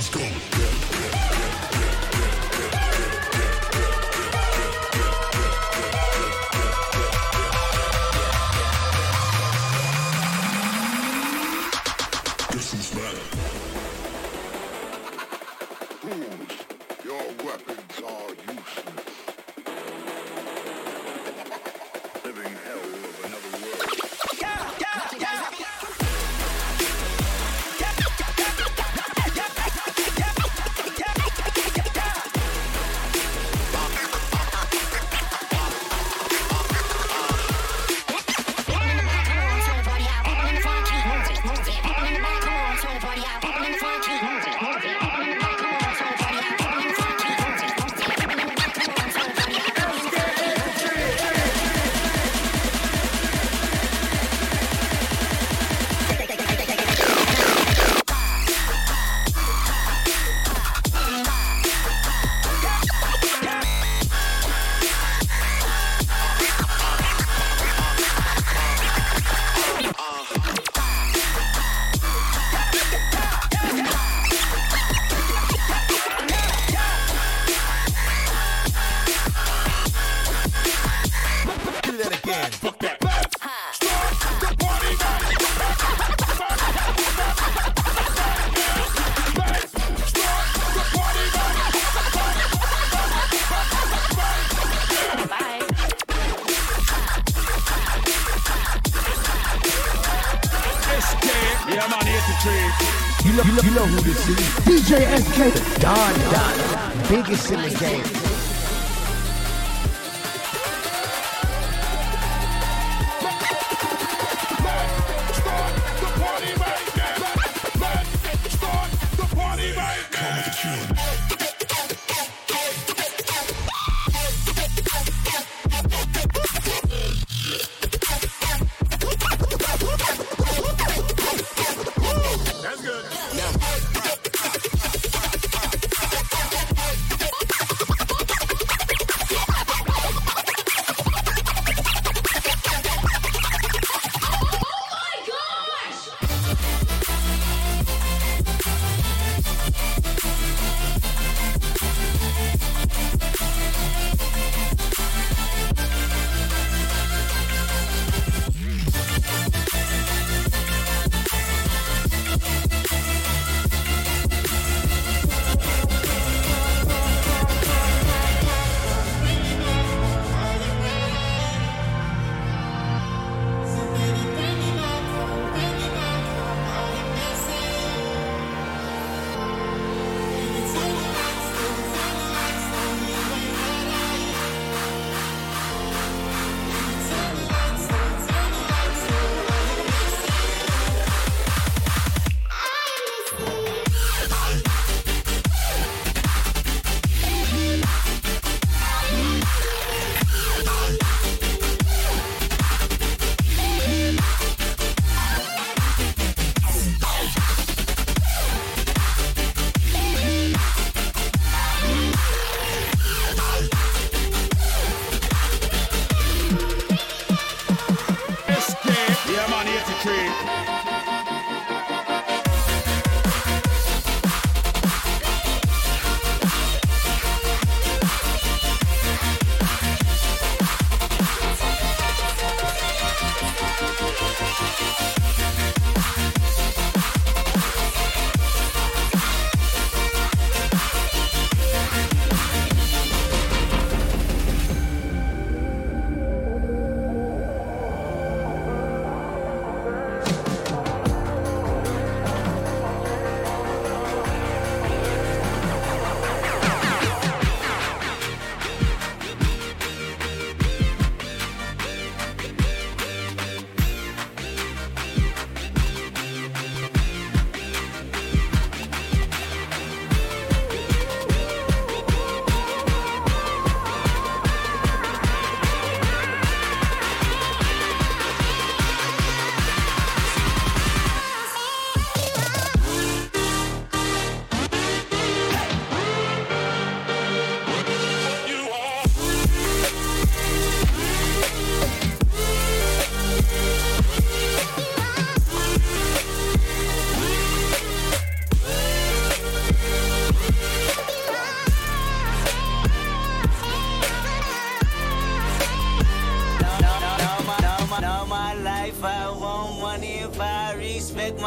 You know who this is. DJ SK, the Don, biggest in the game.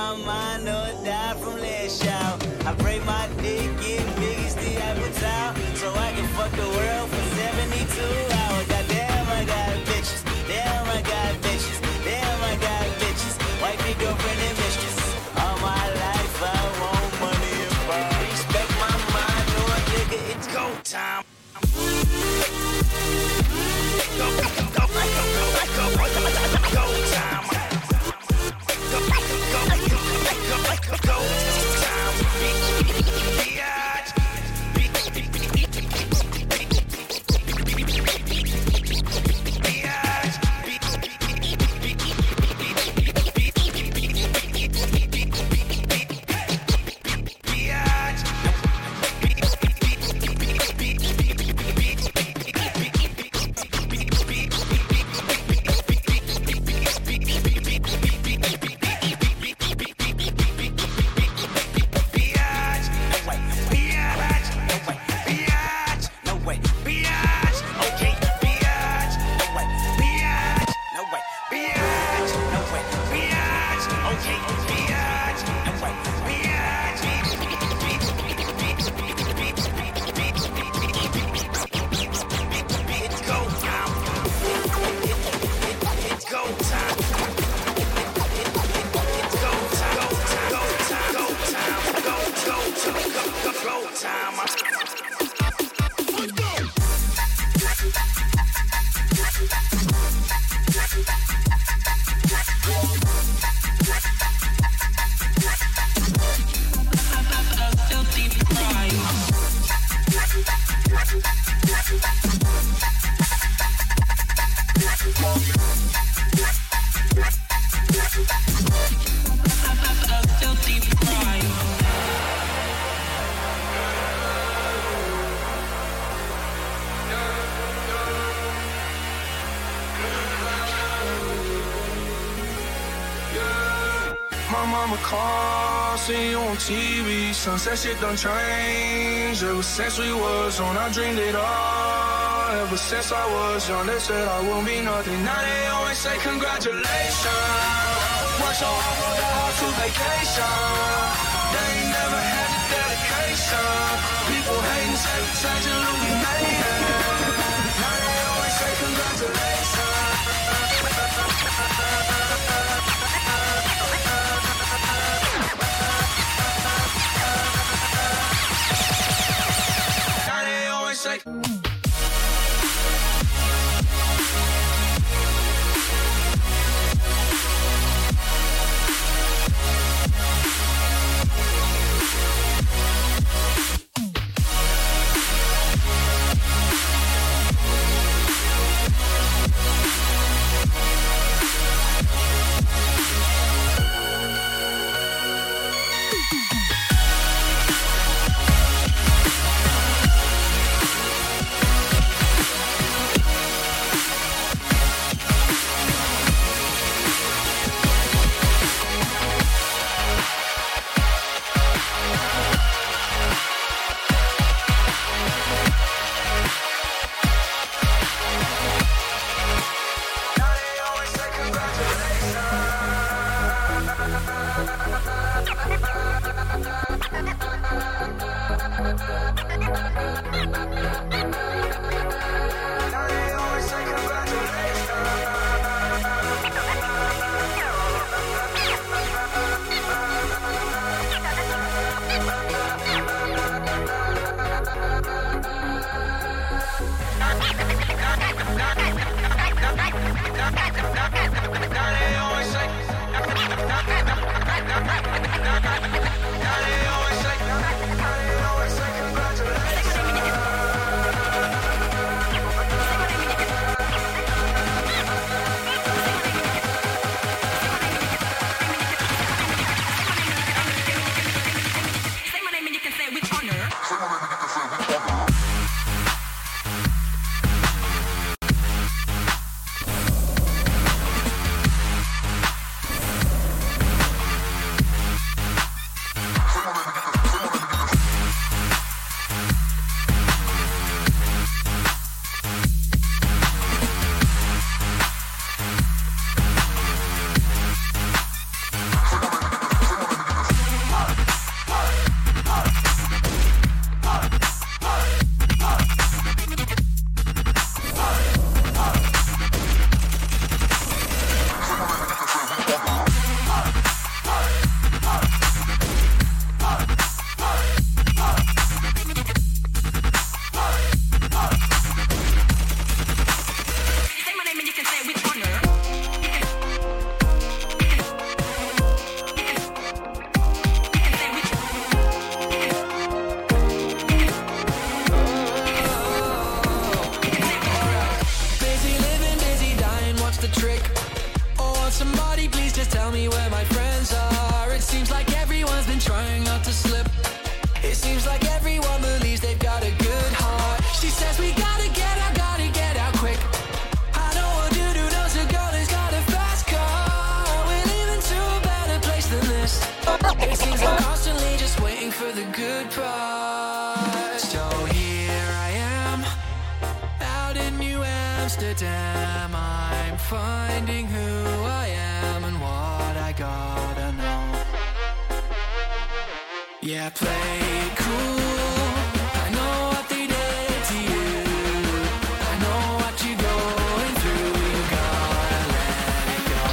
my mind or die from last shout. I pray my dick get big as the Eiffel Tower, so I can fuck the world for 72 hours. Goddamn, I got bitches. Damn, I got bitches. Damn, I got bitches. Wifey, girlfriend, and mistress. All my life I want money and power. Respect my mind or nigga, it's go time. Go time. My mama calls, see you on TV. Sunset shit done changed. Ever since we was on, I dreamed it all. Ever since I was young, they said I won't be nothing. Now they always say congratulations. Work so hard for the house to vacation. They ain't never had the dedication. People hating, say we changed and look, we made it. Now they always say congratulations. trying not to slip. It seems like everyone believes they've got a good heart. She says we gotta get out quick. I know a dude who knows a girl who's got a fast car. We're leaving to a better place than this. It seems I'm constantly just waiting for the good part. So here I am, out in New Amsterdam. I'm finding who I am and what I gotta know. Yeah, play it cool. I know what they did to you. I know what you're going through. You gotta let it go.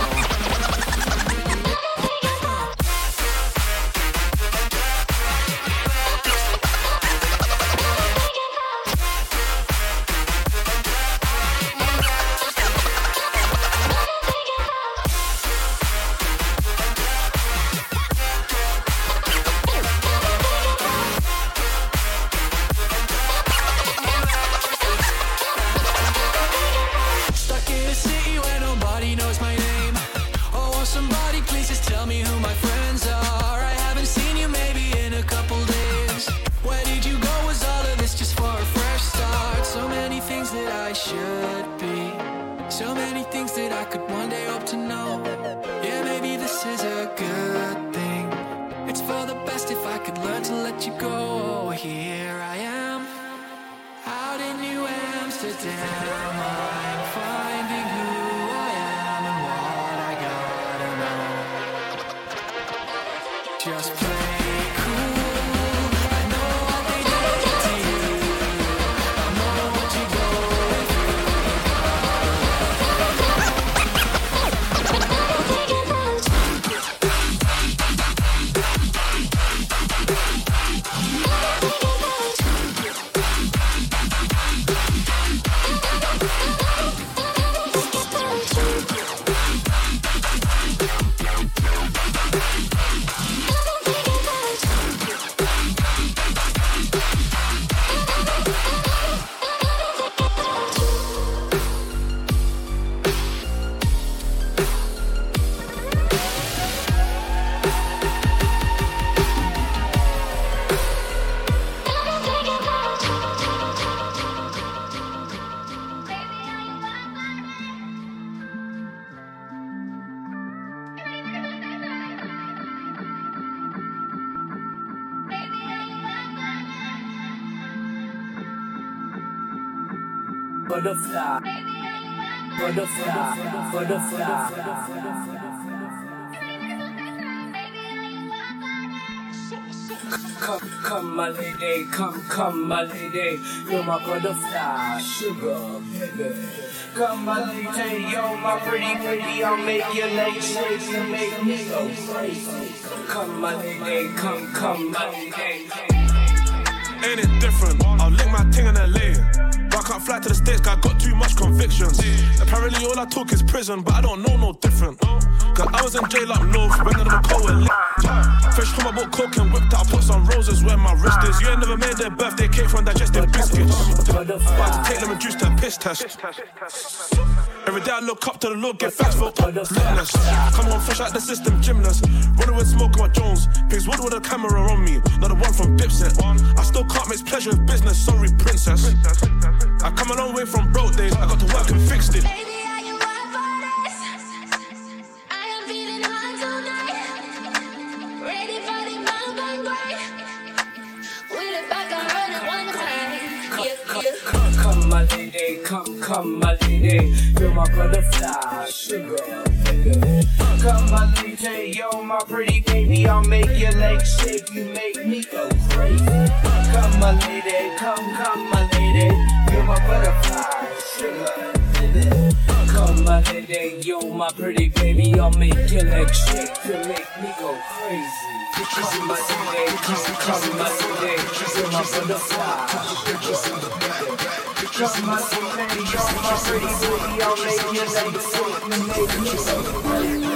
Butterfly, butterfly, butterfly. Come, my lady, come, my lady. You're my butterfly, sugar, baby. Come, my lady, you're my pretty. I'll make your legs shake and make me go crazy. Come, my lady, come, my lady. Ain't it different? I'll lick my ting in LA. But I can't fly to the States, cause I got too much convictions. Apparently all I talk is prison, but I don't know no different. Cause I was in jail up north, rented them a coat and fresh from my boat, coke and whipped out, put some roses where my wrist is. You ain't never made their birthday cake from digestive biscuits. About to take them and juice to a piss test. Every day I look up to the Lord, get facts for litness. Come on, fresh out the system, gymnast. Running with smoke on my Jones. Pigs wood with a camera on me, not the one from Dipset. I still can't mix pleasure with business, sorry princess. I come a long way from broke days, I got to work and fixed it. Baby, are you up for this? I am feeling hot tonight. Ready for the mountain break. Wheel it back and run it one time. Come, my lady, come, my lady. You're my butterfly, sugar, baby. Come, my lady, you're my pretty baby. I'll make your legs shake, you make me go crazy. Come, my lady, come, my lady. You're my butterfly, sugar, baby. Come, my lady, you're my pretty baby. I'll make your legs shake, you make me go crazy. Come, my lady, come, my lady. You're my butterfly, sugar, baby. Come, my lady, you're my pretty baby. I'll make your legs shake, you make me go crazy.